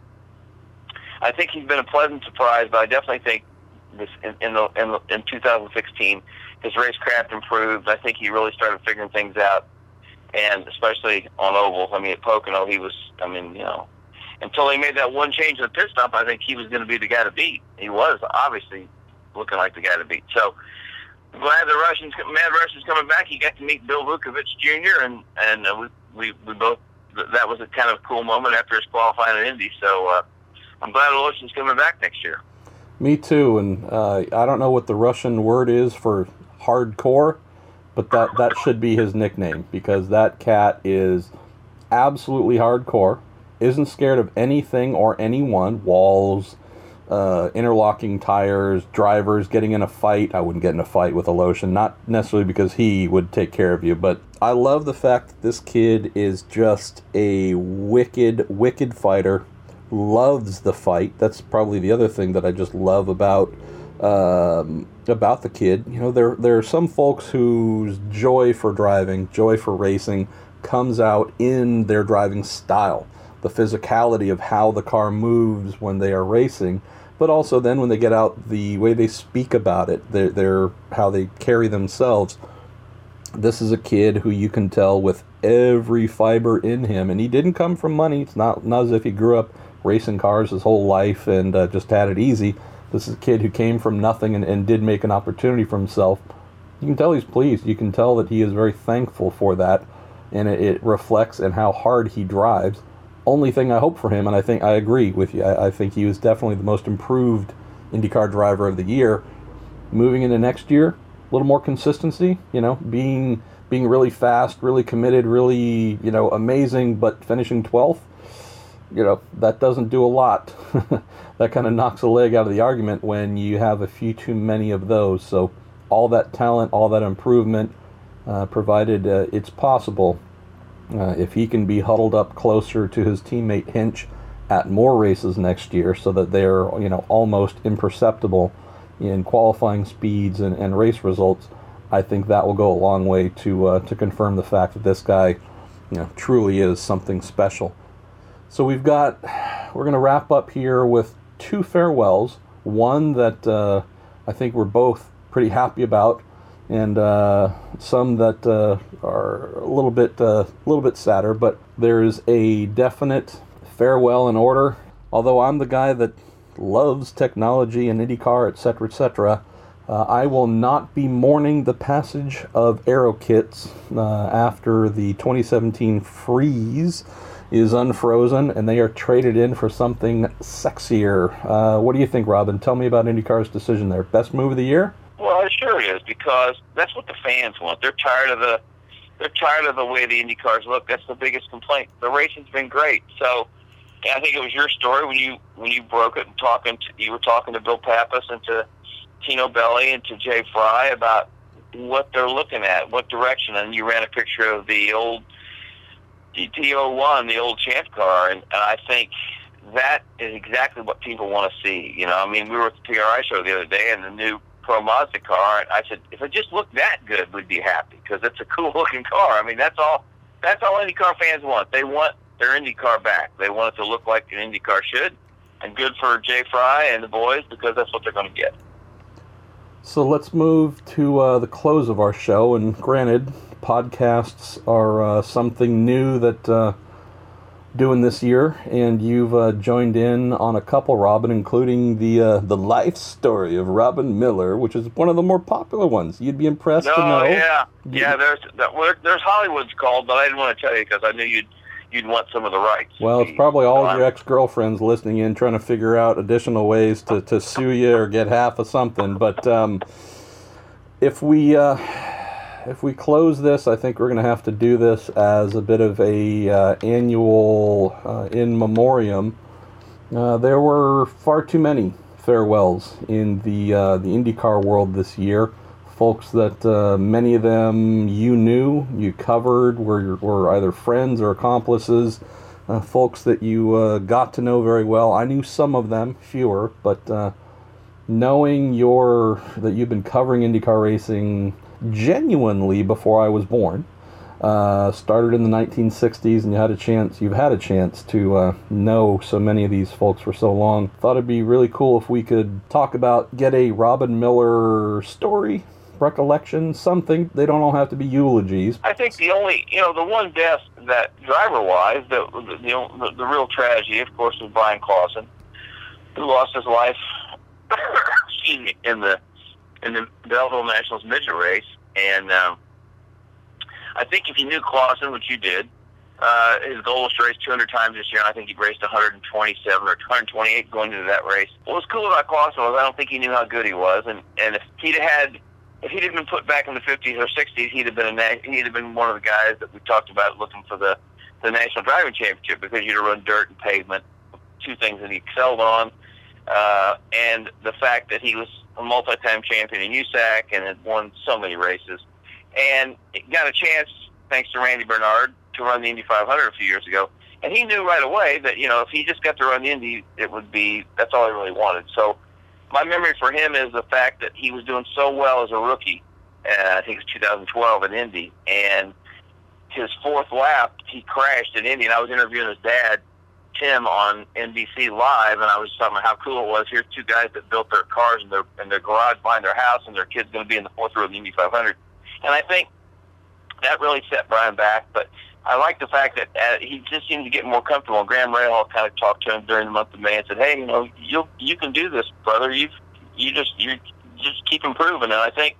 I think he's been a pleasant surprise. But I definitely think this in in, the, in, the, in two thousand sixteen, his racecraft improved. I think he really started figuring things out, and especially on ovals. I mean, at Pocono, he was. I mean, you know, until he made that one change in the pit stop, I think he was going to be the guy to beat. He was obviously looking like the guy to beat. So glad the Russians, Mad Russians, coming back. He got to meet Bill Vukovich Junior and and uh, we, we we both. That was a kind of cool moment after his qualifying in Indy. So uh, I'm glad the Russians coming back next year. Me too, and uh, I don't know what the Russian word is for hardcore, but that, that should be his nickname, because that cat is absolutely hardcore, isn't scared of anything or anyone, walls, uh, interlocking tires, drivers, getting in a fight. I wouldn't get in a fight with Aleshin, not necessarily because he would take care of you, but I love the fact that this kid is just a wicked, wicked fighter, loves the fight. That's probably the other thing that I just love about um, about the kid. You know, there there are some folks whose joy for driving, joy for racing, comes out in their driving style, the physicality of how the car moves when they are racing, but also then when they get out, the way they speak about it, their, their how they carry themselves. This is a kid who you can tell with every fiber in him, and he didn't come from money. It's not, not as if he grew up racing cars his whole life and uh, just had it easy. This is a kid who came from nothing and, and did make an opportunity for himself. You can tell he's pleased. You can tell that he is very thankful for that, and it, it reflects in how hard he drives. Only thing I hope for him, and I think I agree with you, I, I think he was definitely the most improved IndyCar driver of the year. Moving into next year, a little more consistency, you know, being being really fast, really committed, really, you know, amazing, but finishing twelfth, you know, that doesn't do a lot. That kind of knocks a leg out of the argument when you have a few too many of those. So all that talent, all that improvement, uh, provided uh, it's possible, uh, if he can be huddled up closer to his teammate Hinch at more races next year so that they're, you know, almost imperceptible in qualifying speeds and, and race results, I think that will go a long way to uh, to confirm the fact that this guy, you know, truly is something special. So we've got, we're going to wrap up here with two farewells. One that uh, I think we're both pretty happy about, and uh, some that uh, are a little bit, uh, a little bit sadder. But there is a definite farewell in order. Although I'm the guy that loves technology and IndyCar, et cetera, et cetera, uh, I will not be mourning the passage of Aero Kits uh, after the twenty seventeen Freeze is unfrozen and they are traded in for something sexier. Uh, what do you think, Robin? Tell me about IndyCar's decision there. Best move of the year? Well, it sure is, because that's what the fans want. They're tired of the they're tired of the way the IndyCars look. That's the biggest complaint. The racing's been great. So I think it was your story when you when you broke it and talking to, you were talking to Bill Pappas and to Tino Belli and to Jay Fry about what they're looking at, what direction, and you ran a picture of the old D T oh one, the old Champ car, and, and I think that is exactly what people want to see. You know, I mean, we were at the P R I show the other day, and the new Pro Mazda car, and I said, if it just looked that good, we'd be happy, because it's a cool-looking car. I mean, that's all that's all IndyCar fans want. They want their IndyCar back. They want it to look like an IndyCar should, and good for Jay Fry and the boys, because that's what they're going to get. So let's move to uh, the close of our show, and granted, podcasts are uh, something new that uh, doing this year, and you've uh, joined in on a couple, Robin, including the uh, the life story of Robin Miller, which is one of the more popular ones. You'd be impressed no, to know. yeah, yeah. There's well, there's Hollywood's called, but I didn't want to tell you because I knew you'd you'd want some of the rights. Well, it's probably all of your ex-girlfriends listening in, trying to figure out additional ways to, to sue you or get half of something. But um, if we. Uh, If we close this, I think we're going to have to do this as a bit of a uh, annual uh, in memoriam. Uh, there were far too many farewells in the uh, the IndyCar world this year. Folks that uh, many of them you knew, you covered, were were either friends or accomplices. Uh, folks that you uh, got to know very well. I knew some of them, fewer, but uh, knowing your that you've been covering IndyCar racing genuinely before I was born, uh, started in the nineteen sixties, and you had a chance. You've had a chance to uh, know so many of these folks for so long. Thought it'd be really cool if we could talk about, get a Robin Miller story, recollection, something. They don't all have to be eulogies. I think the only, you know, the one death that driver-wise, the the, the the real tragedy, of course, was Brian Clausen, who lost his life. excuse me, in the. in the Belleville Nationals midget race, and um, I think if you knew Clausen, which you did, uh, his goal was to race two hundred times this year, and I think he raced one hundred twenty-seven or one hundred twenty-eight going into that race. What was cool about Clausen was I don't think he knew how good he was, and, and if he'd had, if he'd have been put back in the fifties or sixties, he'd have been a, he'd have been one of the guys that we talked about looking for the, the National Driving Championship, because you'd have run dirt and pavement, two things that he excelled on, uh, and the fact that he was a multi-time champion in U S A C and had won so many races, and got a chance, thanks to Randy Bernard, to run the Indy five hundred a few years ago. And he knew right away that, you know, if he just got to run the Indy, it would be, that's all he really wanted. So my memory for him is the fact that he was doing so well as a rookie, uh, I think it was two thousand twelve in Indy, and his fourth lap, he crashed in Indy, and I was interviewing his dad, Tim, on N B C Live, and I was talking about how cool it was. Here's two guys that built their cars in their in their garage behind their house, and their kid's going to be in the fourth row of the Indy five hundred. And I think that really set Brian back. But I like the fact that uh, he just seemed to get more comfortable. And Graham Rahal kind of talked to him during the month of May and said, "Hey, you know, you you can do this, brother. You you just you just keep improving." And I think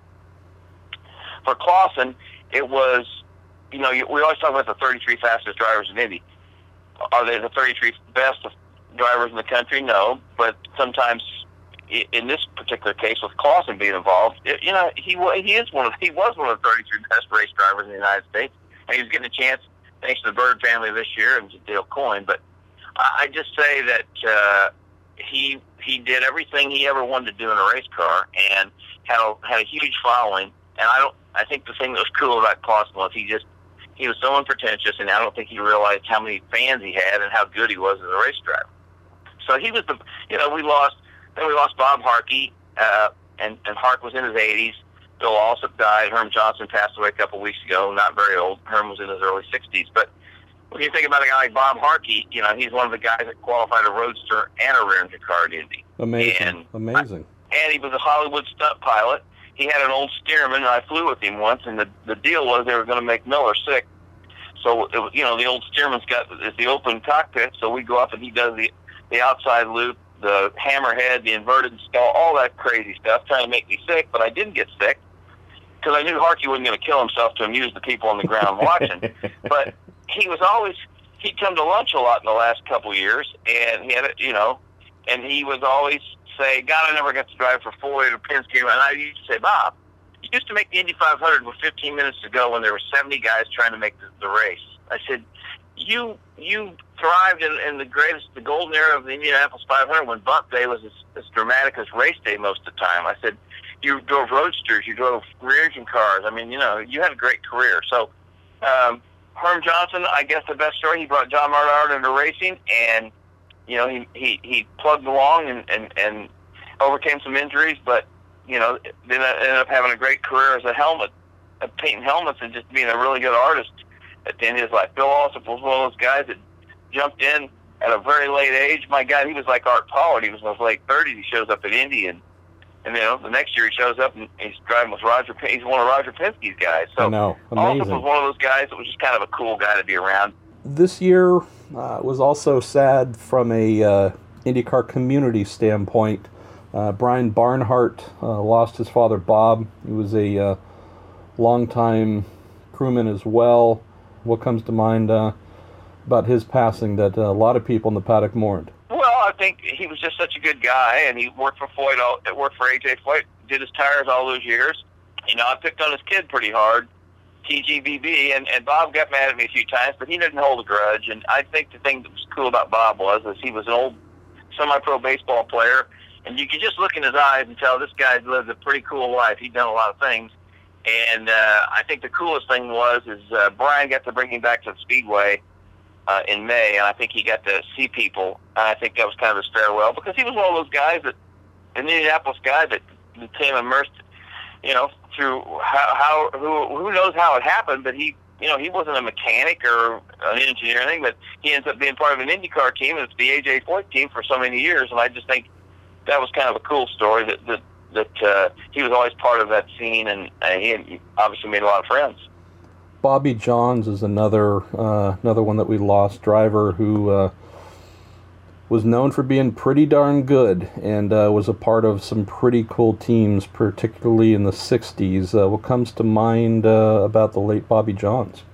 for Clausen, it was, you know, we always talk about the thirty-three fastest drivers in Indy. Are they the thirty-three best drivers in the country? No, but sometimes, in this particular case, with Clausen being involved, you know, he he is one of he was one of the thirty-three best race drivers in the United States, and he was getting a chance thanks to the Bird family this year and to Dale Coyne. But I just say that uh, he he did everything he ever wanted to do in a race car, and had a, had a huge following. And I don't. I think the thing that was cool about Clausen was he just. He was so unpretentious, and I don't think he realized how many fans he had and how good he was as a race driver. So he was the, you know, we lost, then we lost Bob Harkey, uh, and, and Hark was in his eighties. Bill Alsop died. Herm Johnson passed away a couple of weeks ago, not very old. Herm was in his early sixties. But when you think about a guy like Bob Harkey, you know, he's one of the guys that qualified a roadster and a rear engine car at Indy. Amazing. And, Amazing. And he was a Hollywood stunt pilot. He had an old Stearman, and I flew with him once, and the, the deal was they were going to make Miller sick. So, it was, you know, the old Stearman's got it's the open cockpit, so we go up and he does the, the outside loop, the hammerhead, the inverted skull, all that crazy stuff, trying to make me sick, but I didn't get sick because I knew Harkey wasn't going to kill himself to amuse the people on the ground watching. But he was always, he'd come to lunch a lot in the last couple of years, and he had it, you know, and he was always say, God, I never got to drive for Ford or Penske. And I used to say, Bob, you used to make the Indy five hundred with fifteen minutes to go when there were seventy guys trying to make the, the race. I said, you you thrived in, in the greatest, the golden era of the Indianapolis five hundred when bump day was as, as dramatic as race day most of the time. I said, you drove roadsters, you drove rear engine cars. I mean, you know, you had a great career. So, um, Herm Johnson, I guess the best story, he brought John Martard into racing, and you know, he, he, he plugged along and, and, and overcame some injuries, but, you know, then ended up having a great career as a helmet, uh, painting helmets and just being a really good artist at the end of his life. Bill Alsop was one of those guys that jumped in at a very late age. My God, he was like Art Pollard. He was in his late thirties. He shows up at Indy, and, and you know, the next year he shows up and he's driving with Roger. He's one of Roger Penske's guys. So I know. Amazing. Alsop was one of those guys that was just kind of a cool guy to be around. This year uh, was also sad from a uh, IndyCar community standpoint. Uh, Brian Barnhart uh, lost his father, Bob. He was a uh, longtime crewman as well. What comes to mind uh, about his passing that uh, a lot of people in the paddock mourned? Well, I think he was just such a good guy, and he worked for Foyt, all, worked for A J Foyt, did his tires all those years. You know, I picked on his kid pretty hard, T G B B, and, and Bob got mad at me a few times, but he didn't hold a grudge. And I think the thing that was cool about Bob was is he was an old semi-pro baseball player, and you could just look in his eyes and tell this guy lived a pretty cool life. He'd done a lot of things. And uh, I think the coolest thing was is uh, Brian got to bring him back to the Speedway uh, in May, and I think he got to see people. And I think that was kind of his farewell, because he was one of those guys that, an Indianapolis guy that became immersed, you know, through how, how who who knows how it happened, but he, you know, he wasn't a mechanic or an engineer or anything, but he ends up being part of an IndyCar team, and it's the A J Foyt team for so many years. And I just think that was kind of a cool story that that, that uh, he was always part of that scene, and uh, he, he obviously made a lot of friends. Bobby Johns is another uh, another one that we lost, driver who uh, was known for being pretty darn good and uh, was a part of some pretty cool teams, particularly in the sixties. Uh, what comes to mind uh, about the late Bobby Johns?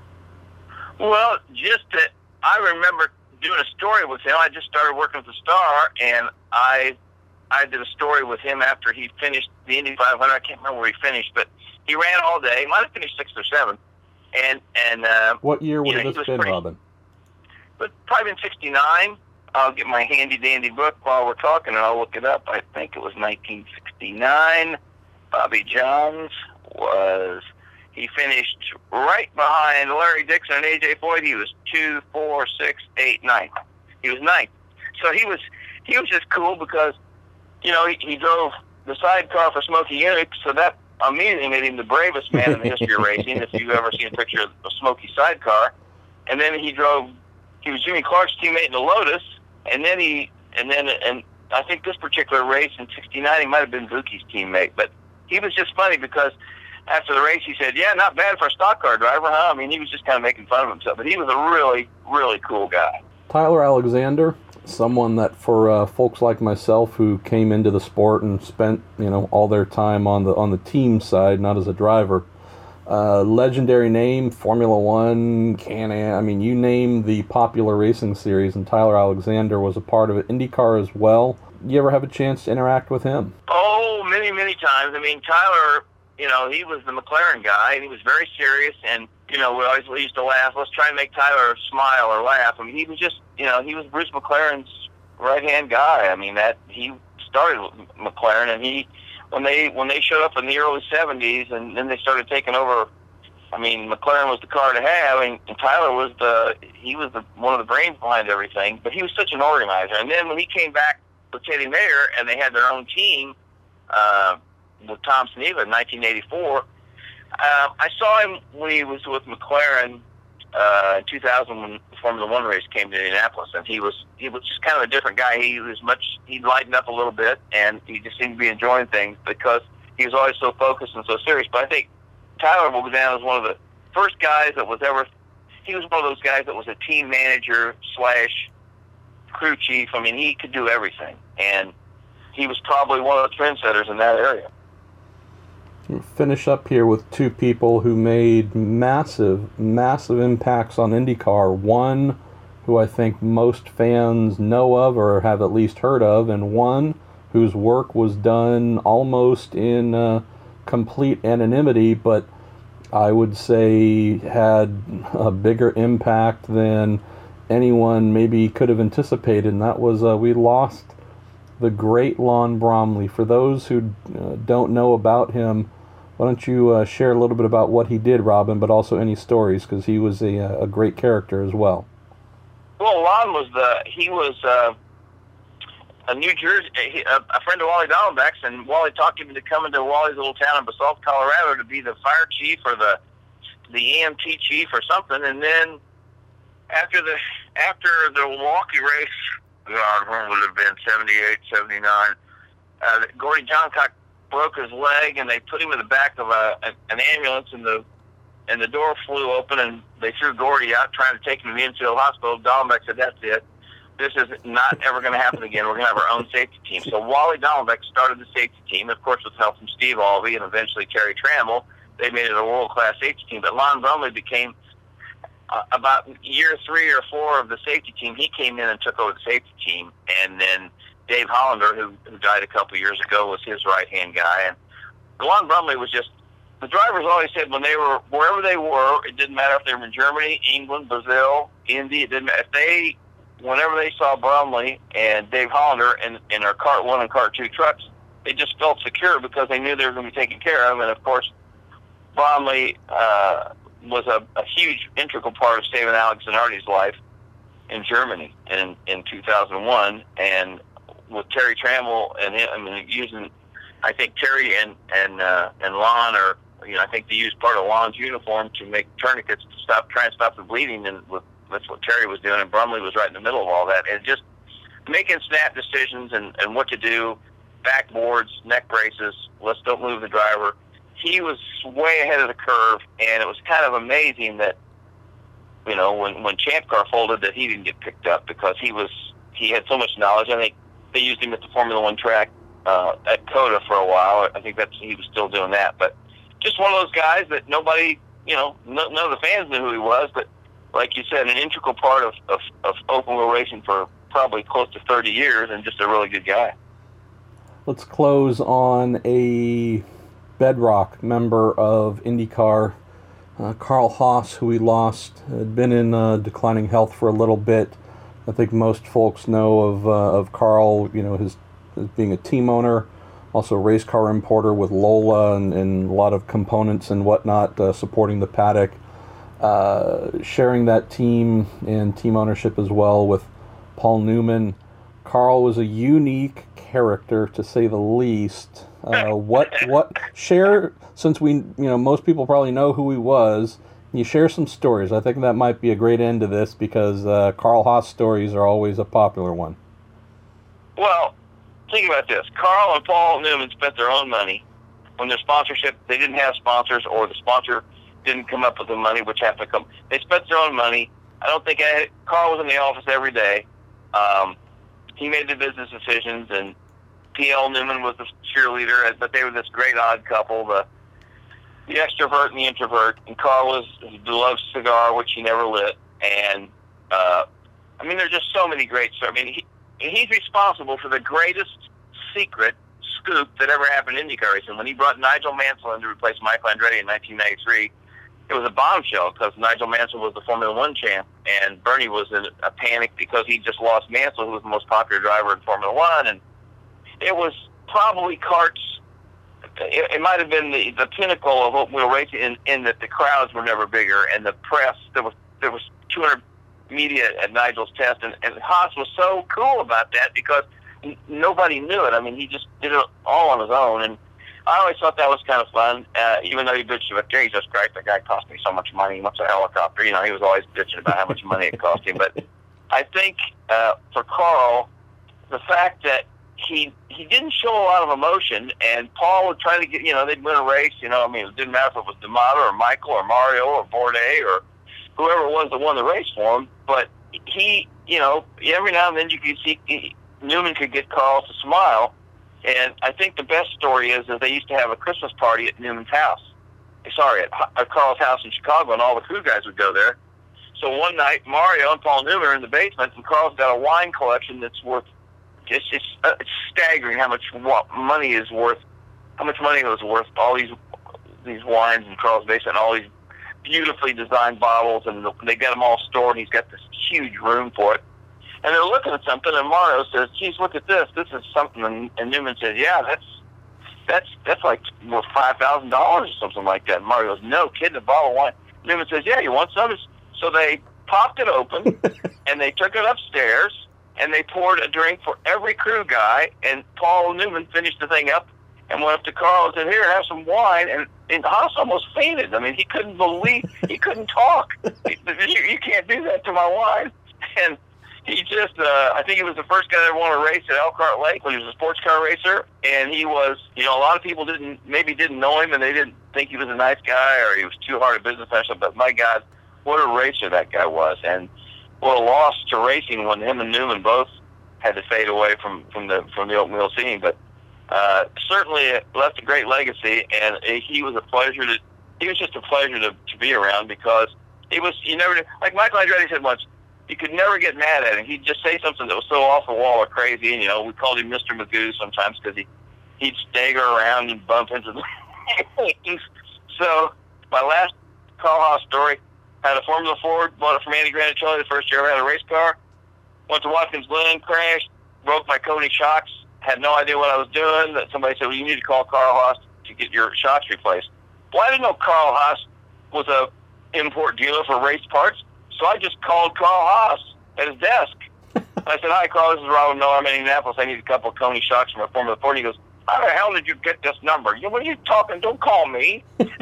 Well, just that I remember doing a story with him. I just started working with the Star, and I I did a story with him after he finished the Indy five hundred. I can't remember where he finished, but he ran all day. He might have finished sixth or seventh. And and uh, what year would you know, this been, pretty, Robin? But probably in sixty-nine. I'll get my handy dandy book while we're talking, and I'll look it up. I think it was nineteen sixty-nine. Bobby Johns was, he finished right behind Larry Dixon and A J Foyt. He was two, four, six, eight, nine. He was ninth. So he was he was just cool because, you know, he, he drove the sidecar for Smokey Yunick, so that immediately made him the bravest man in the history of racing, if you've ever seen a picture of a Smokey sidecar. And then he drove, he was Jimmy Clark's teammate in the Lotus, and then he, and then, and I think this particular race in sixty-nine, he might have been Buki's teammate, but he was just funny because after the race he said, yeah, not bad for a stock car driver, huh? I mean, he was just kind of making fun of himself, but he was a really, really cool guy. Tyler Alexander, someone that for uh, folks like myself who came into the sport and spent, you know, all their time on the on the team side, not as a driver, uh, legendary name, Formula One, Can-Am, I mean, you name the popular racing series, and Tyler Alexander was a part of it. IndyCar as well. You ever have a chance to interact with him? Oh, many, many times. I mean, Tyler, you know, he was the McLaren guy, and he was very serious, and you know, we always used to laugh. Let's try and make Tyler smile or laugh. I mean, he was just, you know, he was Bruce McLaren's right-hand guy. I mean, that he started with McLaren, and he, when they when they showed up in the early seventies, and then they started taking over. I mean, McLaren was the car to have, and, and Tyler was the he was the one of the brains behind everything. But he was such an organizer. And then when he came back with Teddy Mayer, and they had their own team uh, with Tom Sneva in nineteen eighty-four. Uh, I saw him when he was with McLaren uh, in two thousand when the Formula One race came to Indianapolis, and he was he was just kind of a different guy. He was much he lightened up a little bit, and he just seemed to be enjoying things because he was always so focused and so serious. But I think Tyler will go down as one of the first guys that was ever. He was one of those guys that was a team manager slash crew chief. I mean, he could do everything, and he was probably one of the trendsetters in that area. We'll finish up here with two people who made massive, massive impacts on IndyCar. One who I think most fans know of or have at least heard of, and one whose work was done almost in uh, complete anonymity, but I would say had a bigger impact than anyone maybe could have anticipated, and that was uh, we lost the great Lon Bromley. For those who uh, don't know about him, why don't you uh, share a little bit about what he did, Robin, but also any stories, because he was a, a great character as well. Well, Lon was the, he was, uh, a New Jersey, a, a friend of Wally Dallenbach's, and Wally talked him into coming to Wally's little town in Basalt, Colorado, to be the fire chief or the the E M T chief or something. And then after the after the Milwaukee race, God, when would it have been, seventy-eight, seventy-nine, uh, Gordy Johncock broke his leg, and they put him in the back of a, a an ambulance, and the and the door flew open, and they threw Gordy out trying to take him to the Infield Hospital. Dallenbach said, "That's it. This is not ever going to happen again. We're going to have our own safety team." So Wally Dallenbach started the safety team, of course with help from Steve Albee and eventually Terry Trammell. They made it a world-class safety team. But Lon Brumley became, uh, about year three or four of the safety team, he came in and took over the safety team. And then Dave Hollander, who, who died a couple of years ago, was his right-hand guy. And Lon Brumley was just, the drivers always said when they were, wherever they were, it didn't matter if they were in Germany, England, Brazil, Indy, it didn't matter. If they, whenever they saw Brumley and Dave Hollander in, in our Kart one and Kart two trucks, they just felt secure because they knew they were going to be taken care of. And, of course, Brumley uh, was a, a huge integral part of saving Alex Zanardi's life in Germany in, in two thousand one. And with Terry Trammell and him, I mean, using, I think Terry and, and, uh, and Lon are, you know, I think they used part of Lon's uniform to make tourniquets to stop, try and stop the bleeding, and with, that's what Terry was doing, and Brumley was right in the middle of all that. And just making snap decisions and, and what to do, backboards, neck braces, let's don't move the driver. He was way ahead of the curve, and it was kind of amazing that, you know, when, when Champ Car folded, that he didn't get picked up because he was he had so much knowledge. I think they used him at the Formula One track uh, at COTA for a while. I think that's he was still doing that. But just one of those guys that nobody, you know, no, none of the fans knew who he was, but like you said, an integral part of, of, of open wheel racing for probably close to thirty years, and just a really good guy. Let's close on a bedrock member of IndyCar, uh, Carl Haas, who we lost, had been in uh, declining health for a little bit. I think most folks know of uh, of Carl, you know, his, his being a team owner, also a race car importer with Lola and, and a lot of components and whatnot uh, supporting the paddock. Uh, sharing that team and team ownership as well with Paul Newman. Carl was a unique character, to say the least. Uh, what what share, since we, you know, most people probably know who he was, you share some stories. I think that might be a great end to this, because uh, Carl Haas stories are always a popular one. Well, think about this. Carl and Paul Newman spent their own money. When their sponsorship, they didn't have sponsors, or the sponsor didn't come up with the money, which happened to come. They spent their own money. I don't think I had, Carl was in the office every day. Um, he made the business decisions, and P L Newman was the cheerleader, but they were this great odd couple, the the extrovert and the introvert. And Carl was his beloved cigar, which he never lit. And uh, I mean, there's just so many great stories. I mean, he, he's responsible for the greatest secret scoop that ever happened in IndyCar racing. When he brought Nigel Mansell in to replace Michael Andretti in nineteen ninety-three, it was a bombshell because Nigel Mansell was the Formula One champ, and Bernie was in a panic because he just lost Mansell, who was the most popular driver in Formula One. And it was probably Kart's, it, it might have been the, the pinnacle of open wheel racing in, in that the crowds were never bigger, and the press, there was there was two hundred media at Nigel's test, and, and Haas was so cool about that because n- nobody knew it. I mean, he just did it all on his own, and I always thought that was kind of fun, uh, even though he bitched about, Jesus Christ, that guy cost me so much money, he wants a helicopter. You know, he was always bitching about how much money it cost him. But I think uh, for Carl, the fact that he he didn't show a lot of emotion, and Paul would try to get, you know, they'd win a race, you know, I mean, it didn't matter if it was D'Amato or Michael or Mario or Bourdais or whoever it was that won the race for him, but he, you know, every now and then you could see he, Newman could get Carl to smile. And I think the best story is that they used to have a Christmas party at Newman's house. Sorry, at, at Carl's house in Chicago, and all the crew guys would go there. So one night, Mario and Paul Newman are in the basement, and Carl's got a wine collection that's worth, it's, it's, uh, it's staggering how much what money is worth, how much money it was worth, all these these wines in Carl's basement, all these beautifully designed bottles, and they got them all stored, and he's got this huge room for it. And they're looking at something, and Mario says, geez, look at this. This is something. And, and Newman says, yeah, that's that's that's like worth five thousand dollars or something like that. And Mario goes, no kidding, a bottle of wine. Newman says, yeah, you want some? So they popped it open, and they took it upstairs, and they poured a drink for every crew guy, and Paul Newman finished the thing up and went up to Carl and said, "Here, have some wine." And, and Haas almost fainted. I mean, he couldn't believe, he couldn't talk. you, you can't do that to my wine. And he just, uh, I think he was the first guy that ever won a race at Elkhart Lake when he was a sports car racer. And he was, you know, a lot of people didn't, maybe didn't know him, and they didn't think he was a nice guy or he was too hard a business professional. But my God, what a racer that guy was. And what a loss to racing when him and Newman both had to fade away from, from the from the open wheel scene. But uh, certainly it left a great legacy, and he was a pleasure to. He was just a pleasure to, to be around because he was. You never like Michael Andretti said once. You could never get mad at him. He'd just say something that was so off the wall or crazy, and you know we called him Mister Magoo sometimes because he he'd stagger around and bump into the things. So my last Carl Haas story. Had a Formula Ford, bought it from Andy Granicelli the first year I had a race car. Went to Watkins Glen, crashed, broke my Coney shocks, had no idea what I was doing. Somebody said, well, you need to call Carl Haas to get your shocks replaced. Well, I didn't know Carl Haas was a import dealer for race parts, so I just called Carl Haas at his desk. I said, "Hi, Carl, this is Robin Miller. I'm in Indianapolis. I need a couple of Coney shocks from a Formula Ford." He goes, "How the hell did you get this number? You, what are you talking? Don't call me."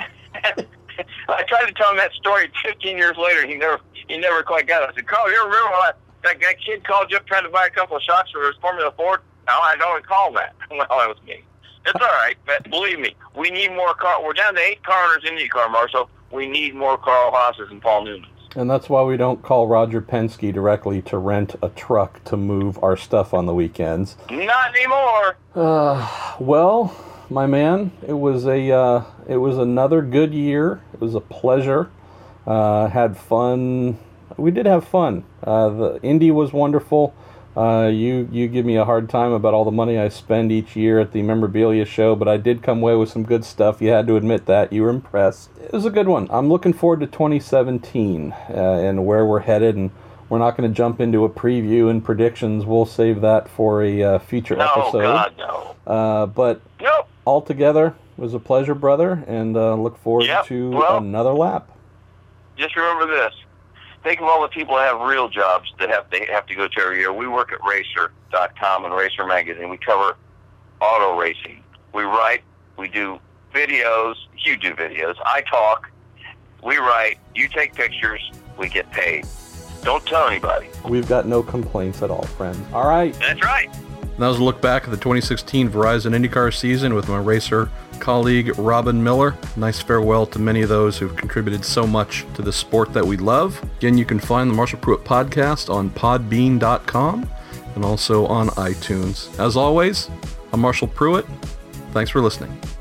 I tried to tell him that story fifteen years later. He never, he never quite got it. I said, "Carl, you remember when that, that kid called you up trying to buy a couple of shocks for his Formula Ford?" "No, I don't recall that." Well, that was me. It's all right, but believe me, we need more car. We're down to eight car owners in IndyCar, Marshall. We need more Carl Haas's and Paul Newmans. And that's why we don't call Roger Penske directly to rent a truck to move our stuff on the weekends. Not anymore. Uh, well, my man, it was a uh, it was another good year. It was a pleasure. Uh, had fun. We did have fun. Uh, the Indy was wonderful. Uh, you you give me a hard time about all the money I spend each year at the memorabilia show, but I did come away with some good stuff. You had to admit that. You were impressed. It was a good one. I'm looking forward to twenty seventeen uh, and where we're headed, and we're not going to jump into a preview and predictions. We'll save that for a uh, future no, episode. No, God, no. Uh, but nope. Altogether, it was a pleasure, brother, and uh, look forward yep. to well, another lap. Just remember this. Think of all the people that have real jobs that have they have to go to every year. We work at Racer dot com and Racer Magazine. We cover auto racing. We write. We do videos. You do videos. I talk. We write. You take pictures. We get paid. Don't tell anybody. We've got no complaints at all, friends. All right. That's right. And that was a look back at the twenty sixteen Verizon IndyCar season with my racer colleague Robin Miller. Nice farewell to many of those who've contributed so much to the sport that we love. Again, you can find the Marshall Pruett podcast on podbean dot com and also on iTunes. As always, I'm Marshall Pruett. Thanks for listening.